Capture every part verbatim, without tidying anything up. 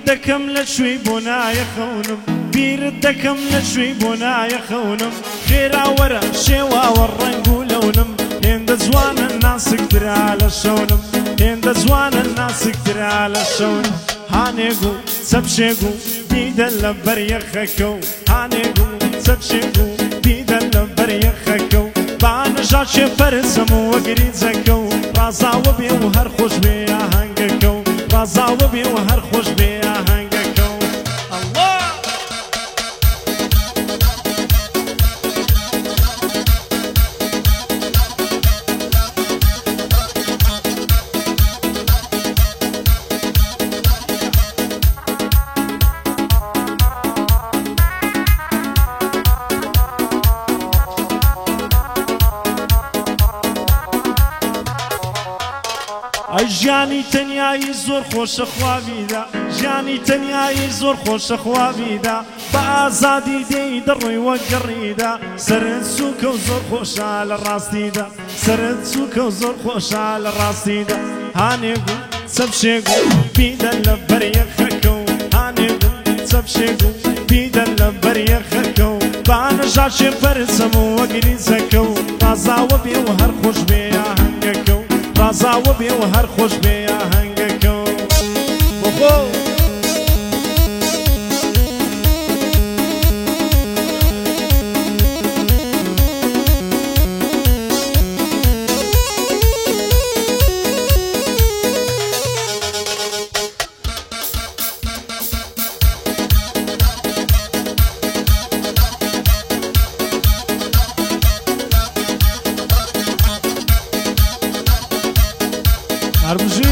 دەکەم لە شوێی بۆ نایەخەونم بیرت دەکەم لە شوێی بۆ نایەخەونم خێراوەرە شێواوە ڕەنگ و لەونم هێندە جوانە ناسکترا لە شەونم هێندە جوانە ناسکترا لە شەونم هانێگ و چەپشێگ و بیدە لە بەریەخەکە و هانێگ و چەپشێگ و بیدە لە بەریەخەکە و بانەژا چێپەرزەم و وەگری جەکە و ڕازاوە بێ و هەر خۆش بێ ئاهەنگەکە و ڕازاوە بێ و هەر خۆش بێ ئاهەنگەکە و ئەڵڵا ئەی ژیانی تەنیایی زۆر خۆشە خواویدا ژیانی تەنیایی زۆر خۆشە خواویدا بە ئازادی دێی دەڕۆی وەک گەڕیدا سەرت سووکە و زۆر خۆشە لە ڕاستیدا سەرت سووکە و زۆر خۆشە لە ڕاستیدا هانێگ و چەپشێگ و بیدە لە بەریەخەکە و هانێگ و چەپشێگ و بیدە لە بەریەخەکە و بانەژا چێپەرزەم و وەگری جەکە و ڕازاوە بێ و هەر خۆش بێ ئاهەنگەکە و ڕازاوە بێ و هەر خۆش بێ ئاهەنگەکە و بۆخۆ هەربژی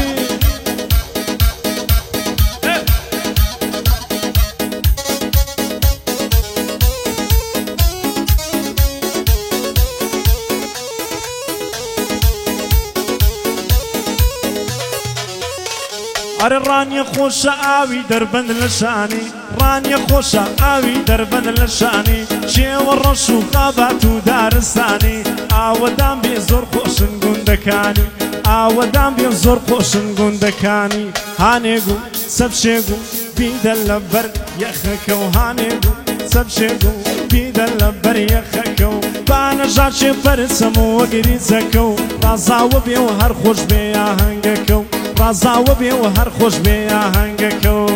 ئەرە ڕانیە خۆشە ئاوی دەربەند لە شانی ڕانیە خۆشە ئاوی دەربەند لە شانی چێوە ڕەش و قابات و دارستانی ئاوەدان بێ زۆر خۆشن گوندەکانی ئاوەدان بێ زۆر خۆشن گوندەکانی هانێگ و چەپشێگ و بیدە لە بەر یەخەکە و هانێگ و چەپشێگ و بیدە لە بەر یەخەکە و بانەژا چێپەرزەم و وەگری جەکە و ڕازاوە بێ و هەر خۆش بێ ئاهەنگەکە و ڕازاوە بێ و هەر خۆش بێ ئاهەنگەکە و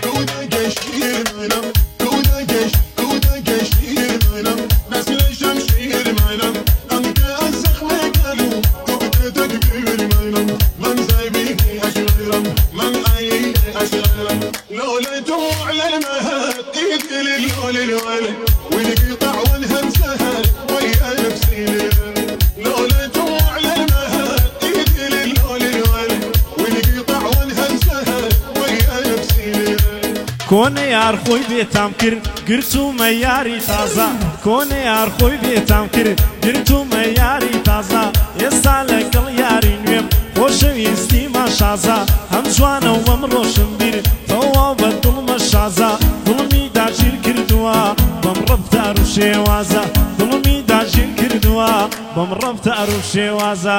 کۆنە یار خۆی بێتام کرد گرتومە یاری تازە کۆنە یار خۆی بێتام کرد گرتومە یاری تازە ئێستا لەگەڵ یاری نوێم خۆشەویستی ماشازە هەم جوانە و وەم ڕۆشن بیر تەواو بە دڵمە شازە دڵمی داگیر کردووە بەم ڕەفتار و شێوازە دڵمی داگیر کردووە بەم ڕەفتار و شێوازە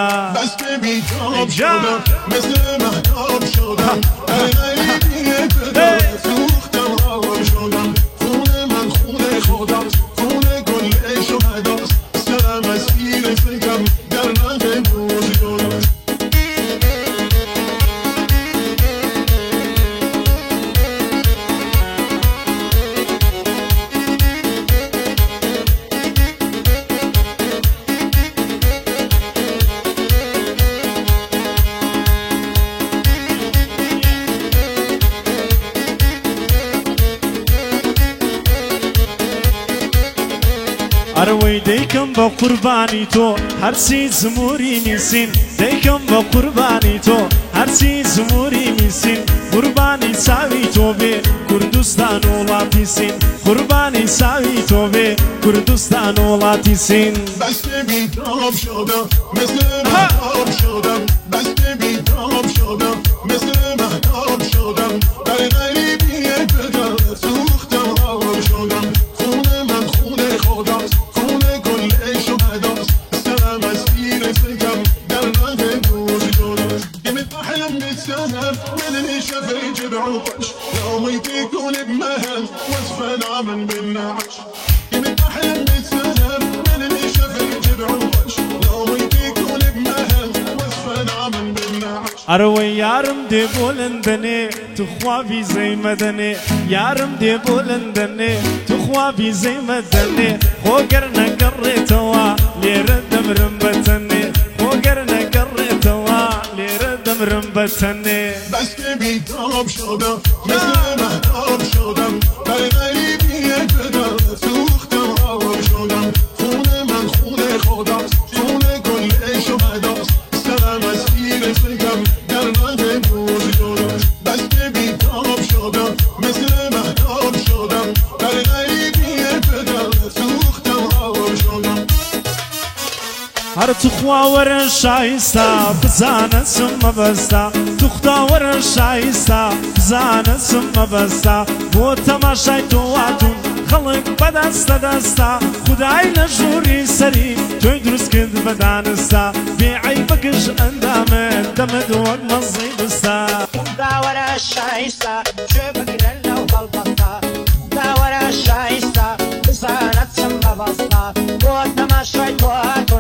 ئەرەوەی دەیکەم بە قوربانی تۆ هەرچی زموری میسین دەیکەم بە قوربانی تۆ هەرچی زموری میسین قوربانی چاوی تۆ بێ کوردستان وڵاتی سین قوربانی چاوی تۆ بێ کوردستان وڵاتی سین من اللي شاف يجيب عطش يوم أروي يارم دي بولندني تخوافي زي مدني يارم دي بولندني تخوافي زي مدني خوقرنا قريتوا ليرد مرمبتني خوقرنا قريتوا ليرد مرمبتني بس تبي طلب شدم مثل محتاب شدم برای غریبیت بدم سوختم آب شدم خونه من خونه خودم خونه کل شهداست سرم از تیر فکرم در رنگ دوز شدم بس تبی طلب شدم مثل محتاب شدم برای غریبیت بدم سوختم آب شدم هر تخوا ورا شايستا بزانا سم بستا تختا ورا شايستا بزانا سم بستا بو تماشای تواتون خلق بدستا دستا خدای لجوری سری توی درست کد بدانستا بعیبکش اندامه دمد وق مزی بستا تختا ورا شايستا شو بقرن لو بالبستا تختا ورا شايستا بزانا سم بستا بو تماشای تواتون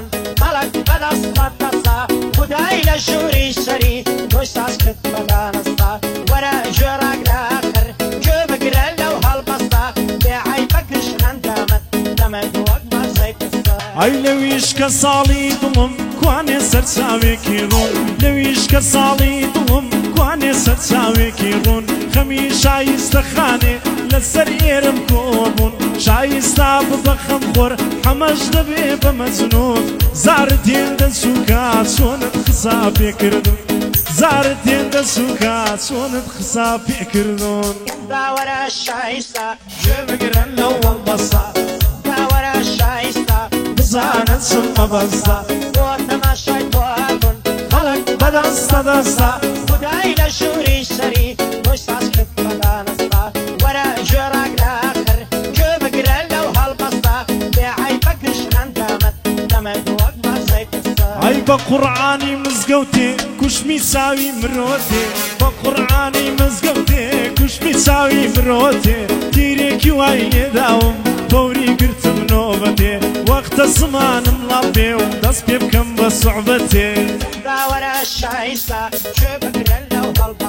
خدای لشوری سری دوستاس کت بدانستا ورا جراغ لاخر جو بقرن لو هالبستا بعي بكش اندامت دمد وقت ما زيتستا اي لويش كصالي ضمم كواني سرساوي كيرون لويش كصالي ضمم كواني سرساوي كيرون خمي شايستا خاني لسر ايرم كوبون شايستا بضخم خور حمش دبي بمزنون زاردين دسوكا سونت خصابي كردون زاردين دسوكا سونت خصابي كردون دا ورا شايستا جبقرن لو البصا دا ورا شايستا بزانت سم بستا وطما شايتواتون خلق بدستا دستا خدای لشوری سری دوستاس کت بدانستا ورا جراغ لاخر جو بقرن لو هالبستا بعي بكش اندامت دمد وقت ما زيتستا اي بقرآني مزقوتي كش ميساوي مروتي بقرآني مزقوتي كش ميساوي مروتي تيريكي واي داوم فوري قرتم نوبتي وقت الزمان ملابي ودس بيبكم بصعبتي دا ورا شايستا شو بقرن لو هالبستا